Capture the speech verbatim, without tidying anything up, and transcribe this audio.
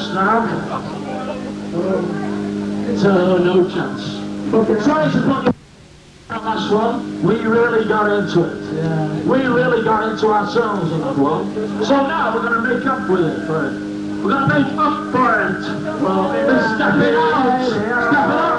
now. It's uh, no chance. Okay. Sorry to put you on last one. We really got into it. Yeah. We really got into ourselves on that one. So now we're going to make up with it for it. We're going to make up for it. Well, step it out. Step it out.